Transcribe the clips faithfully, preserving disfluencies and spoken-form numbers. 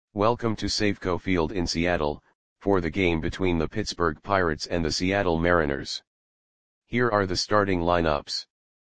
Welcome to Safeco Field in Seattle, for the game between the Pittsburgh Pirates and the Seattle Mariners. Here are the starting lineups.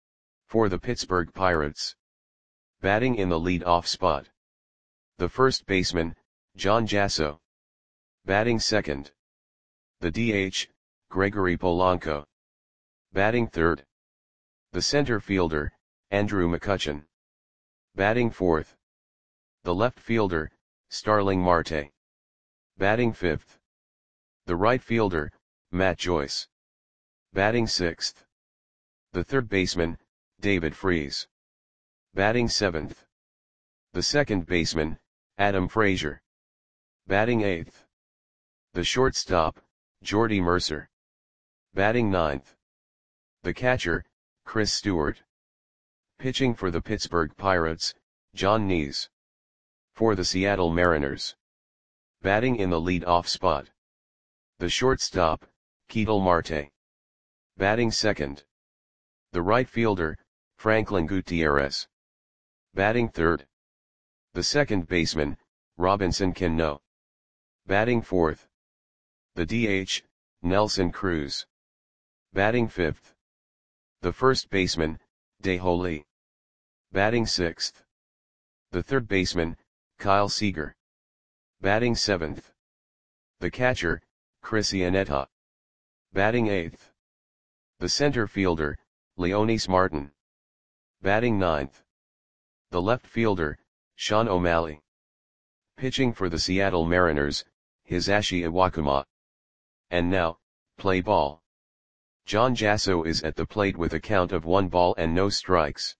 For the Pittsburgh Pirates. Batting in the lead-off spot. The first baseman, John Jasso. Batting second. The D H, Gregory Polanco. Batting third. The center fielder, Andrew McCutchen. Batting fourth. The left fielder, Starling Marte. Batting fifth. The right fielder, Matt Joyce. Batting sixth. The third baseman, David Freese. Batting seventh. The second baseman, Adam Frazier. Batting eighth. The shortstop, Jordy Mercer. Batting ninth. The catcher, Chris Stewart. Pitching for the Pittsburgh Pirates, John Nees. For the Seattle Mariners. Batting in the lead-off spot. The shortstop, Ketel Marte. Batting second. The right fielder, Franklin Gutierrez. Batting third. The second baseman, Robinson Cano. Batting fourth. The D H, Nelson Cruz. Batting fifth. The first baseman, Dae-Ho Lee. Batting sixth. The third baseman, Kyle Seager. Batting seventh. The catcher, Chris Iannetta. Batting eighth. The center fielder, Leonys Martin. Batting ninth. The left fielder, Sean O'Malley. Pitching for the Seattle Mariners, Hisashi Iwakuma. And now, play ball. John Jasso is at the plate with a count of one ball and no strikes.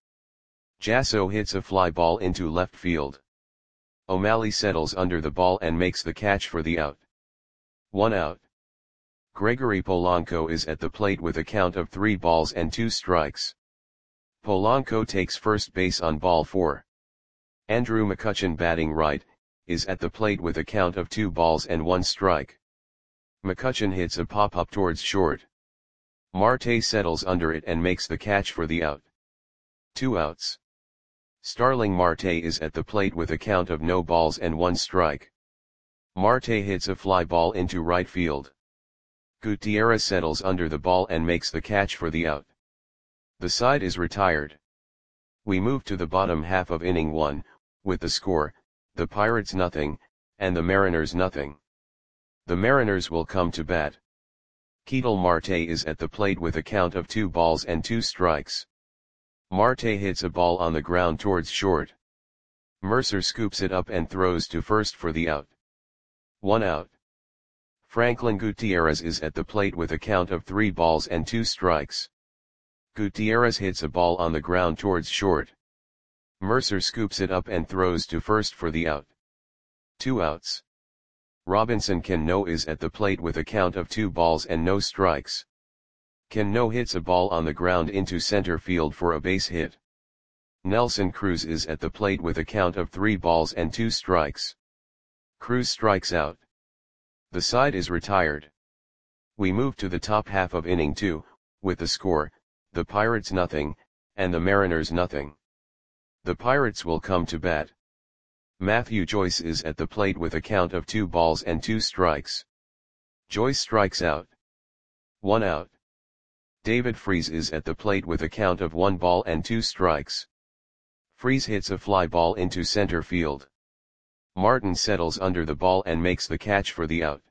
Jasso hits a fly ball into left field. O'Malley settles under the ball and makes the catch for the out. One out. Gregory Polanco is at the plate with a count of three balls and two strikes. Polanco takes first base on ball four. Andrew McCutchen, batting right, is at the plate with a count of two balls and one strike. McCutchen hits a pop-up towards short. Marte settles under it and makes the catch for the out. Two outs. Starling Marte is at the plate with a count of no balls and one strike. Marte hits a fly ball into right field. Gutierrez settles under the ball and makes the catch for the out. The side is retired. We move to the bottom half of inning one, with the score, the Pirates nothing, and the Mariners nothing. The Mariners will come to bat. Ketel Marte is at the plate with a count of two balls and two strikes. Marte hits a ball on the ground towards short. Mercer scoops it up and throws to first for the out. One out. Franklin Gutierrez is at the plate with a count of three balls and two strikes. Gutierrez hits a ball on the ground towards short. Mercer scoops it up and throws to first for the out. Two outs. Robinson Cano is at the plate with a count of two balls and no strikes. Cano hits a ball on the ground into center field for a base hit. Nelson Cruz is at the plate with a count of three balls and two strikes. Cruz strikes out. The side is retired. We move to the top half of inning two, with the score, the Pirates nothing, and the Mariners nothing. The Pirates will come to bat. Matthew Joyce is at the plate with a count of two balls and two strikes. Joyce strikes out. One out. David Freese is at the plate with a count of one ball and two strikes. Freese hits a fly ball into center field. Martin settles under the ball and makes the catch for the out.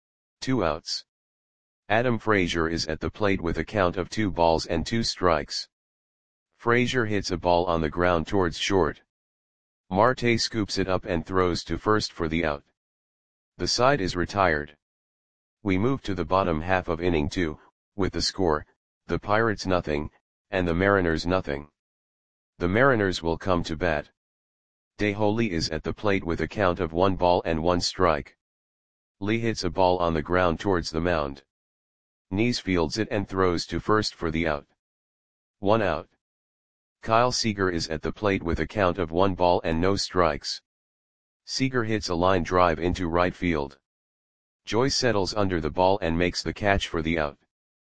Two outs. Adam Frazier is at the plate with a count of two balls and two strikes. Frazier hits a ball on the ground towards short. Marte scoops it up and throws to first for the out. The side is retired. We move to the bottom half of inning two, with the score, the Pirates nothing, and the Mariners nothing. The Mariners will come to bat. Dae-Ho Lee is at the plate with a count of one ball and one strike. Lee hits a ball on the ground towards the mound. Nees fields it and throws to first for the out. One out. Kyle Seager is at the plate with a count of one ball and no strikes. Seager hits a line drive into right field. Joyce settles under the ball and makes the catch for the out.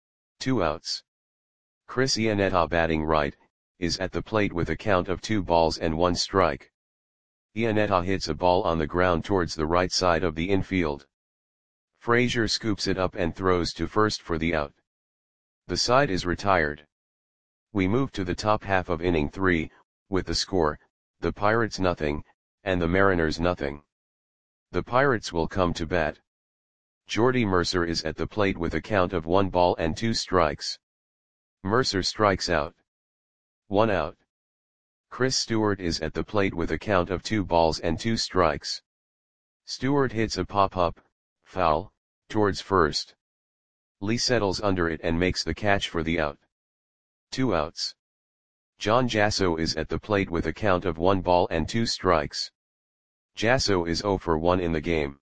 Two outs. Chris Iannetta, batting right, is at the plate with a count of two balls and one strike. Iannetta hits a ball on the ground towards the right side of the infield. Frazier scoops it up and throws to first for the out. The side is retired. We move to the top half of inning three, with the score, the Pirates nothing, and the Mariners nothing. The Pirates will come to bat. Jordy Mercer is at the plate with a count of one ball and two strikes. Mercer strikes out. One out. Chris Stewart is at the plate with a count of two balls and two strikes. Stewart hits a pop-up, foul, towards first. Lee settles under it and makes the catch for the out. Two outs. John Jasso is at the plate with a count of one ball and two strikes. Jasso is zero for one in the game.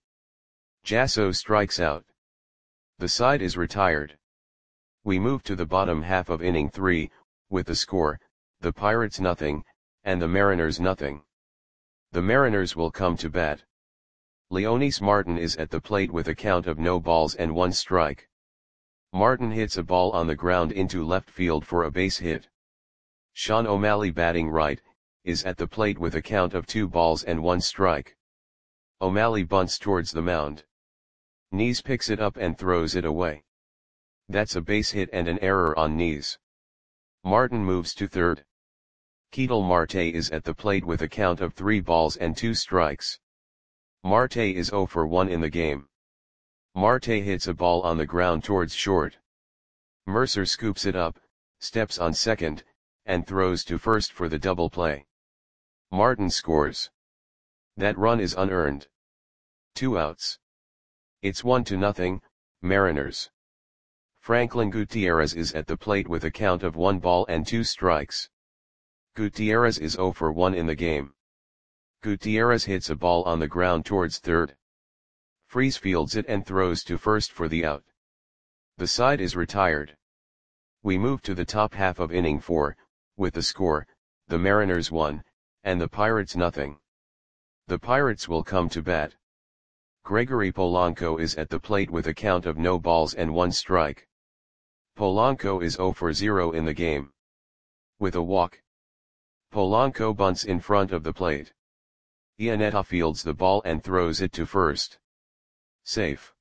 Jasso strikes out. The side is retired. We move to the bottom half of inning three, with the score, the Pirates nothing, and the Mariners nothing. The Mariners will come to bat. Leonys Martin is at the plate with a count of no balls and one strike. Martin hits a ball on the ground into left field for a base hit. Sean O'Malley, batting right, is at the plate with a count of two balls and one strike. O'Malley bunts towards the mound. Nees picks it up and throws it away. That's a base hit and an error on Nees. Martin moves to third. Ketel Marte is at the plate with a count of three balls and two strikes. Marte is zero for one in the game. Marte hits a ball on the ground towards short. Mercer scoops it up, steps on second, and throws to first for the double play. Martin scores. That run is unearned. Two outs. It's one to nothing, Mariners. Franklin Gutierrez is at the plate with a count of one ball and two strikes. Gutierrez is zero for one in the game. Gutierrez hits a ball on the ground towards third. Freese fields it and throws to first for the out. The side is retired. We move to the top half of inning four, with the score, the Mariners one, and the Pirates nothing. The Pirates will come to bat. Gregory Polanco is at the plate with a count of no balls and one strike. Polanco is zero for zero in the game. With a walk. Polanco bunts in front of the plate. Iannetta fields the ball and throws it to first. Safe.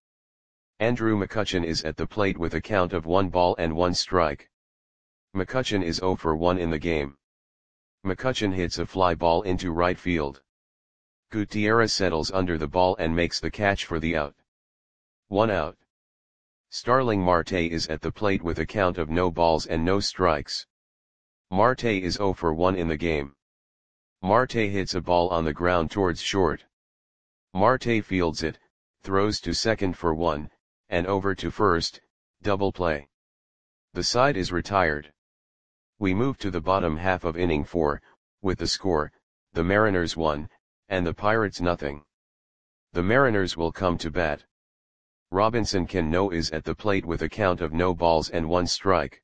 Andrew McCutchen is at the plate with a count of one ball and one strike. McCutchen is zero for one in the game. McCutchen hits a fly ball into right field. Gutierrez settles under the ball and makes the catch for the out. One out. Starling Marte is at the plate with a count of no balls and no strikes. Marte is zero for one in the game. Marte hits a ball on the ground towards short. Marte fields it, throws to second for one, and over to first, double play. The side is retired. We move to the bottom half of inning four, with the score, the Mariners one, and the Pirates nothing. The Mariners will come to bat. Robinson Cano is at the plate with a count of no balls and one strike.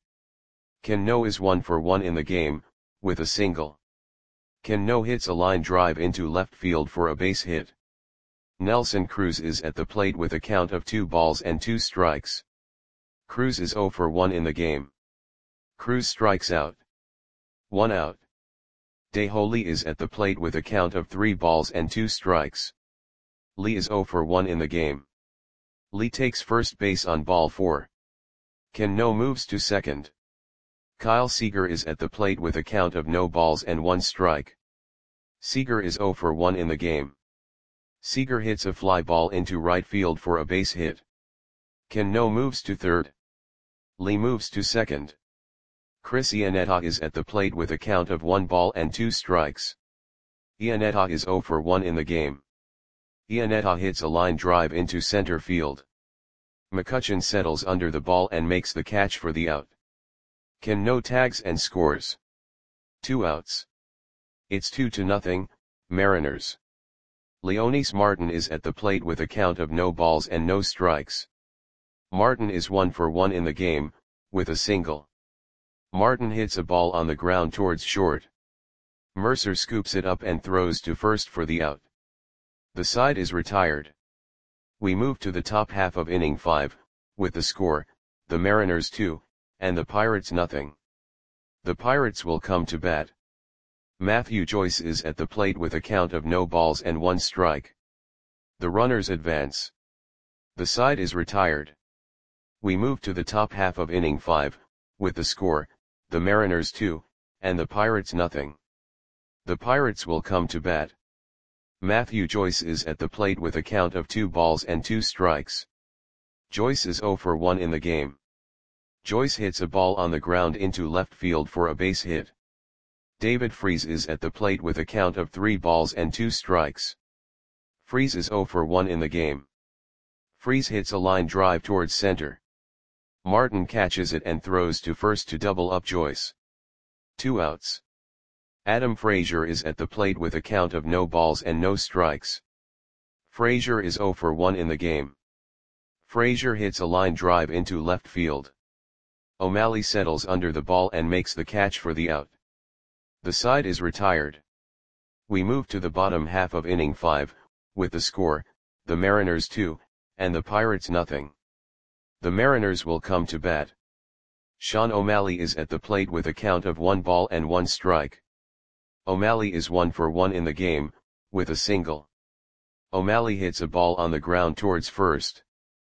Cano is one for one in the game, with a single. Cano hits a line drive into left field for a base hit. Nelson Cruz is at the plate with a count of two balls and two strikes. Cruz is zero for one in the game. Cruz strikes out. One out. Daeho Lee is at the plate with a count of three balls and two strikes. Lee is zero for one in the game. Lee takes first base on ball four. Cano moves to second. Kyle Seager is at the plate with a count of no balls and one strike. Seager is zero for one in the game. Seager hits a fly ball into right field for a base hit. Cano moves to third. Lee moves to second. Chris Iannetta is at the plate with a count of one ball and two strikes. Iannetta is zero for one in the game. Iannetta hits a line drive into center field. McCutchen settles under the ball and makes the catch for the out. Cano tags and scores. Two outs. It's two to nothing, Mariners. Leonys Martin is at the plate with a count of no balls and no strikes. Martin is one for one in the game, with a single. Martin hits a ball on the ground towards short. Mercer scoops it up and throws to first for the out. The side is retired. We move to the top half of inning five, with the score, the Mariners two, and the Pirates nothing. The Pirates will come to bat. Matthew Joyce is at the plate with a count of no balls and one strike. The runners advance. The side is retired. We move to the top half of inning five, with the score, the Mariners two, and the Pirates nothing. The Pirates will come to bat. Matthew Joyce is at the plate with a count of two balls and two strikes. Joyce is oh for one in the game. Joyce hits a ball on the ground into left field for a base hit. David Freese is at the plate with a count of three balls and two strikes. Freese is oh for one in the game. Freese hits a line drive towards center. Martin catches it and throws to first to double up Joyce. Two outs. Adam Frazier is at the plate with a count of no balls and no strikes. Frazier is oh for one in the game. Frazier hits a line drive into left field. O'Malley settles under the ball and makes the catch for the out. The side is retired. We move to the bottom half of inning five, with the score, the Mariners two, and the Pirates nothing. The Mariners will come to bat. Sean O'Malley is at the plate with a count of one ball and one strike. O'Malley is one for one in the game, with a single. O'Malley hits a ball on the ground towards first.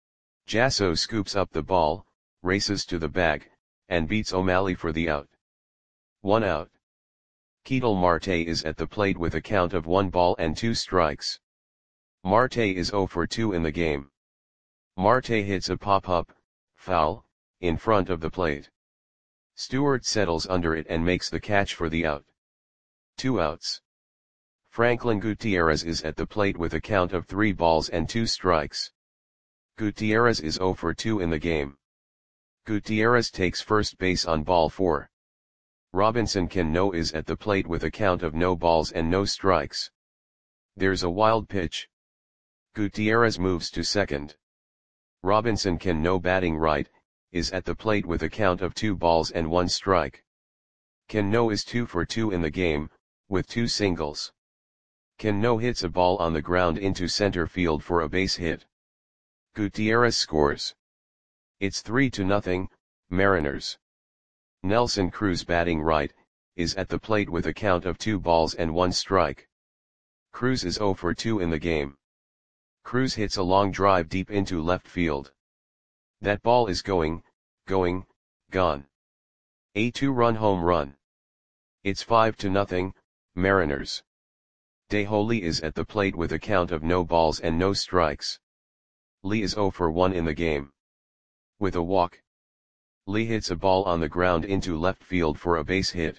Jasso scoops up the ball, races to the bag, and beats O'Malley for the out. One out. Ketel Marte is at the plate with a count of one ball and two strikes. Marte is oh for two in the game. Marte hits a pop-up, foul, in front of the plate. Stewart settles under it and makes the catch for the out. Two outs. Franklin Gutierrez is at the plate with a count of three balls and two strikes. Gutierrez is oh for two in the game. Gutierrez takes first base on ball four. Robinson Cano is at the plate with a count of no balls and no strikes. There's a wild pitch. Gutierrez moves to second. Robinson Cano, batting right, is at the plate with a count of two balls and one strike. Cano is two for two in the game, with two singles. Cano hits a ball on the ground into center field for a base hit. Gutierrez scores. It's three to nothing, Mariners. Nelson Cruz, batting right, is at the plate with a count of two balls and one strike. Cruz is oh for two in the game. Cruz hits a long drive deep into left field. That ball is going, going, gone. A two-run home run. It's five to nothing, Mariners. DeJong Lee is at the plate with a count of no balls and no strikes. Lee is oh for one in the game. With a walk. Lee hits a ball on the ground into left field for a base hit.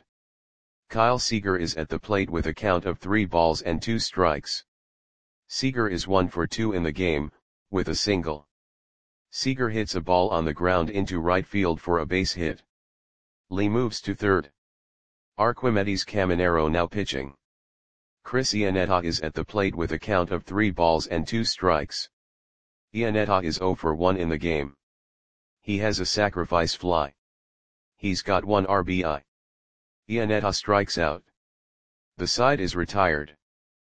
Kyle Seager is at the plate with a count of three balls and two strikes. Seager is one for two in the game, with a single. Seager hits a ball on the ground into right field for a base hit. Lee moves to third. Arquimedes Caminero now pitching. Chris Iannetta is at the plate with a count of three balls and two strikes. Iannetta is oh for one in the game. He has a sacrifice fly. He's got one R B I. Iannetta strikes out. The side is retired.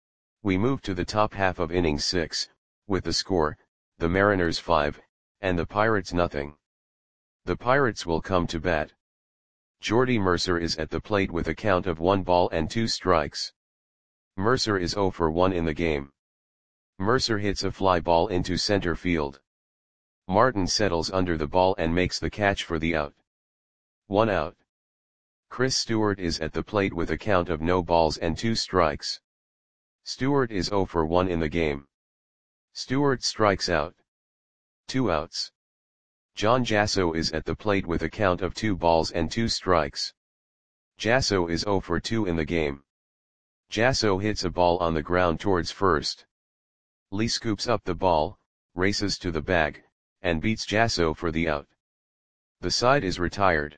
We move to the top half of inning six, with the score, the Mariners five, and the Pirates nothing. The Pirates will come to bat. Jordy Mercer is at the plate with a count of one ball and two strikes. Mercer is oh for one in the game. Mercer hits a fly ball into center field. Martin settles under the ball and makes the catch for the out. One out. Chris Stewart is at the plate with a count of no balls and two strikes. Stewart is oh for one in the game. Stewart strikes out. Two outs. John Jasso is at the plate with a count of two balls and two strikes. Jasso is oh for two in the game. Jasso hits a ball on the ground towards first. Lee scoops up the ball, races to the bag, and beats Jasso for the out. The side is retired.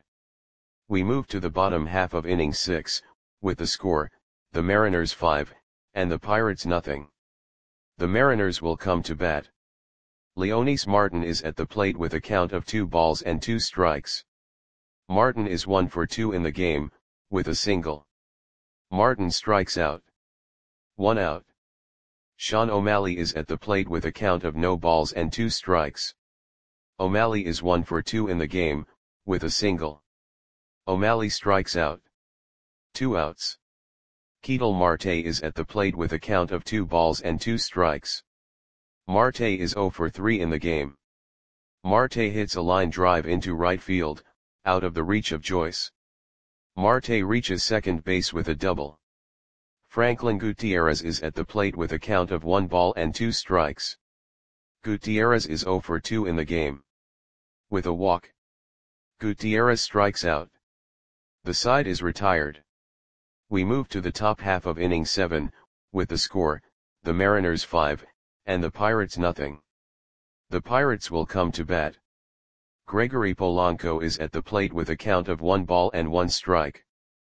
We move to the bottom half of inning six, with the score, the Mariners five, and the Pirates nothing. The Mariners will come to bat. Leonys Martin is at the plate with a count of two balls and two strikes. Martin is one for two in the game, with a single. Martin strikes out. One out. Sean O'Malley is at the plate with a count of no balls and two strikes. O'Malley is one for two in the game, with a single. O'Malley strikes out. Two outs. Ketel Marte is at the plate with a count of two balls and two strikes. Marte is zero for three in the game. Marte hits a line drive into right field, out of the reach of Joyce. Marte reaches second base with a double. Franklin Gutierrez is at the plate with a count of one ball and two strikes. Gutierrez is zero for two in the game. With a walk, Gutierrez strikes out. The side is retired. We move to the top half of inning seven, with the score, the Mariners five, and the Pirates nothing. The Pirates will come to bat. Gregory Polanco is at the plate with a count of one ball and one strike.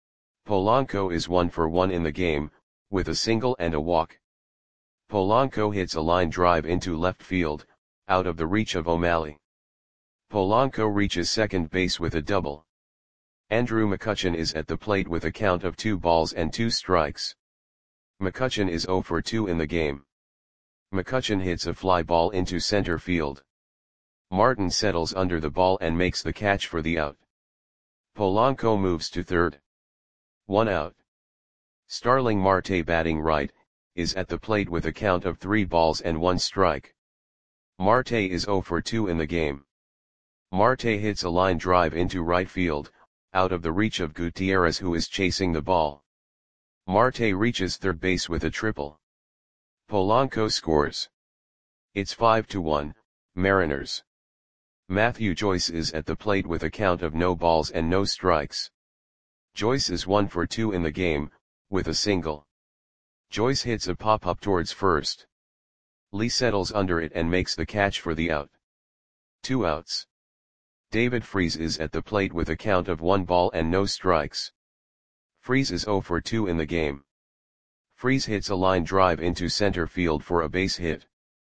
Polanco is one for one in the game, with a single and a walk. Polanco hits a line drive into left field, out of the reach of O'Malley. Polanco reaches second base with a double. Andrew McCutchen is at the plate with a count of two balls and two strikes. McCutchen is zero for two in the game. McCutchen hits a fly ball into center field. Martin settles under the ball and makes the catch for the out. Polanco moves to third. One out. Starling Marte, batting right, is at the plate with a count of three balls and one strike. Marte is zero for two in the game. Marte hits a line drive into right field, out of the reach of Gutierrez, who is chasing the ball. Marte reaches third base with a triple. Polanco scores. It's five to one, Mariners. Matthew Joyce is at the plate with a count of no balls and no strikes. Joyce is one for two in the game, with a single. Joyce hits a pop-up towards first. Lee settles under it and makes the catch for the out. Two outs. David Freese is at the plate with a count of one ball and no strikes. Freese is zero for two in the game. Freese hits a line drive into center field for a base hit.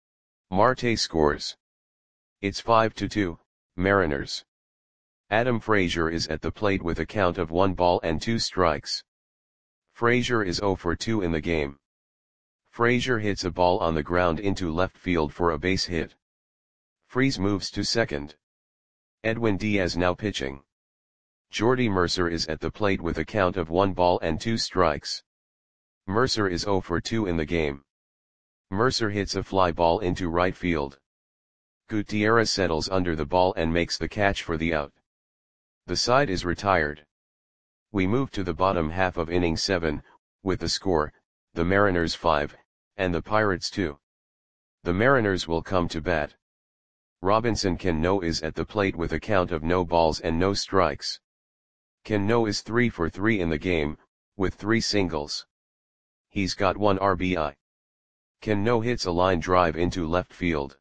Marte scores. It's five to two, Mariners. Adam Frazier is at the plate with a count of one ball and two strikes. Frazier is zero for two in the game. Frazier hits a ball on the ground into left field for a base hit. Freese moves to second. Edwin Diaz now pitching. Jordy Mercer is at the plate with a count of one ball and two strikes. Mercer is zero for two in the game. Mercer hits a fly ball into right field. Gutierrez settles under the ball and makes the catch for the out. The side is retired. We move to the bottom half of inning seven, with the score, the Mariners five, and the Pirates two. The Mariners will come to bat. Robinson Cano is at the plate with a count of no balls and no strikes. Cano is three for three in the game, with three singles. He's got one R B I. Cano hits a line drive into left field.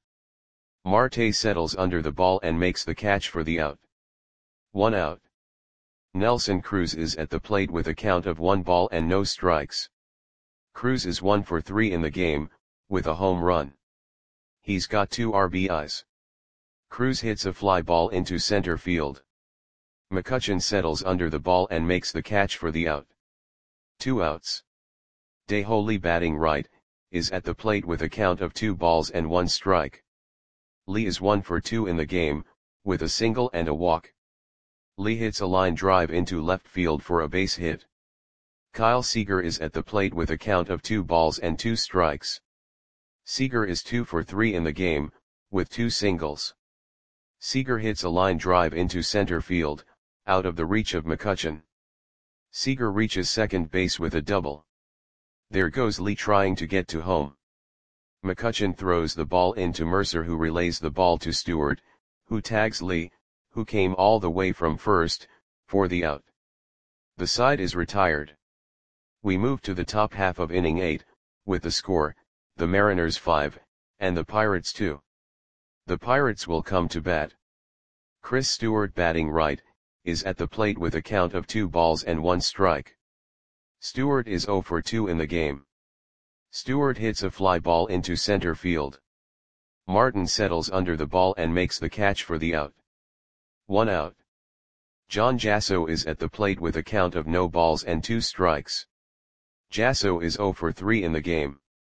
Marte settles under the ball and makes the catch for the out. One out. Nelson Cruz is at the plate with a count of one ball and no strikes. Cruz is one for three in the game, with a home run. He's got two R B Is. Cruz hits a fly ball into center field. McCutchen settles under the ball and makes the catch for the out. Two outs. DeHo Lee, batting right, is at the plate with a count of two balls and one strike. Lee is one for two in the game, with a single and a walk. Lee hits a line drive into left field for a base hit. Kyle Seager is at the plate with a count of two balls and two strikes. Seager is two for three in the game, with two singles. Seager hits a line drive into center field, out of the reach of McCutchen. Seager reaches second base with a double. There goes Lee trying to get to home. McCutchen throws the ball into Mercer, who relays the ball to Stewart, who tags Lee, who came all the way from first, for the out. The side is retired. We move to the top half of inning eight, with the score, the Mariners five, and the Pirates two. The Pirates will come to bat. Chris Stewart, batting right, is at the plate with a count of two balls and one strike. Stewart is zero for two in the game. Stewart hits a fly ball into center field. Martin settles under the ball and makes the catch for the out. One out. John Jasso is at the plate with a count of no balls and two strikes. Jasso is zero for three in the game.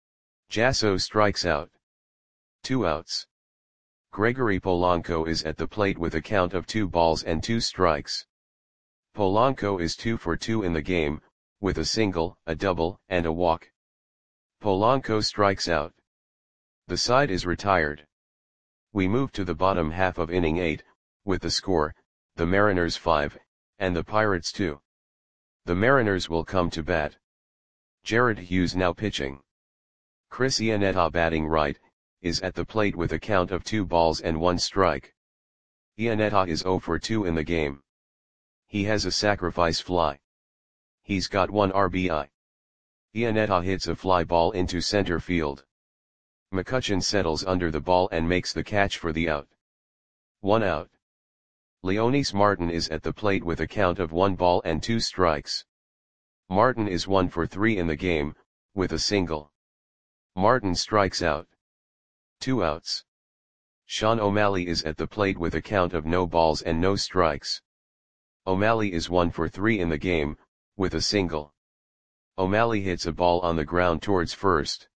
Jasso strikes out. Two outs. Gregory Polanco is at the plate with a count of two balls and two strikes. Polanco is two for two in the game, with a single, a double, and a walk. Polanco strikes out. The side is retired. We move to the bottom half of inning eight, with the score, the Mariners five, and the Pirates two. The Mariners will come to bat. Jared Hughes now pitching. Chris Iannetta batting right, is at the plate with a count of two balls and one strike. Iannetta is zero for two in the game. He has a sacrifice fly. He's got one R B I. Iannetta hits a fly ball into center field. McCutchen settles under the ball and makes the catch for the out. One out. Leonys Martin is at the plate with a count of one ball and two strikes. Martin is one for three in the game, with a single. Martin strikes out. Two outs. Sean O'Malley is at the plate with a count of no balls and no strikes. O'Malley is one for three in the game, with a single. O'Malley hits a ball on the ground towards first.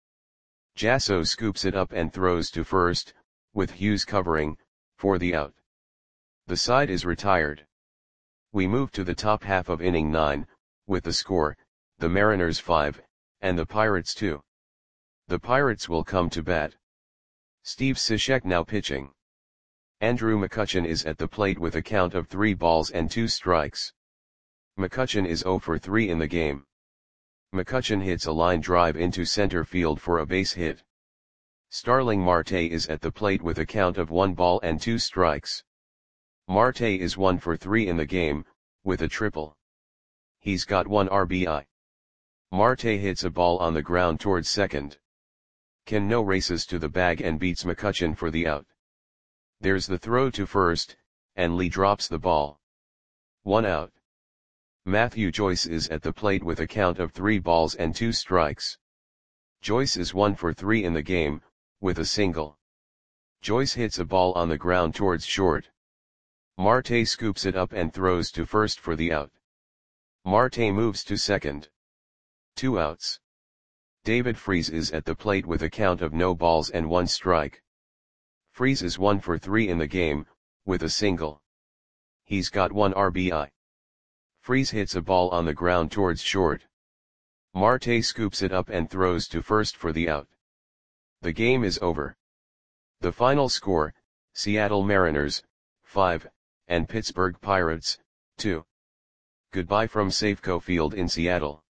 Jasso scoops it up and throws to first, with Hughes covering, for the out. The side is retired. We move to the top half of inning nine, with the score, the Mariners five, and the Pirates two. The Pirates will come to bat. Steve Cishek now pitching. Andrew McCutchen is at the plate with a count of three balls and two strikes. McCutchen is zero for three in the game. McCutchen hits a line drive into center field for a base hit. Starling Marte is at the plate with a count of one ball and two strikes. Marte is one for three in the game, with a triple. He's got one R B I. Marte hits a ball on the ground towards second. Cano races to the bag and beats McCutchen for the out. There's the throw to first, and Lee drops the ball. One out. Matthew Joyce is at the plate with a count of three balls and two strikes. Joyce is one for three in the game, with a single. Joyce hits a ball on the ground towards short. Marte scoops it up and throws to first for the out. Marte moves to second. Two outs. David Freese is at the plate with a count of no balls and one strike. Freese is one for three in the game, with a single. He's got one R B I. Freese hits a ball on the ground towards short. Marte scoops it up and throws to first for the out. The game is over. The final score, Seattle Mariners, five, and Pittsburgh Pirates, two. Goodbye from Safeco Field in Seattle.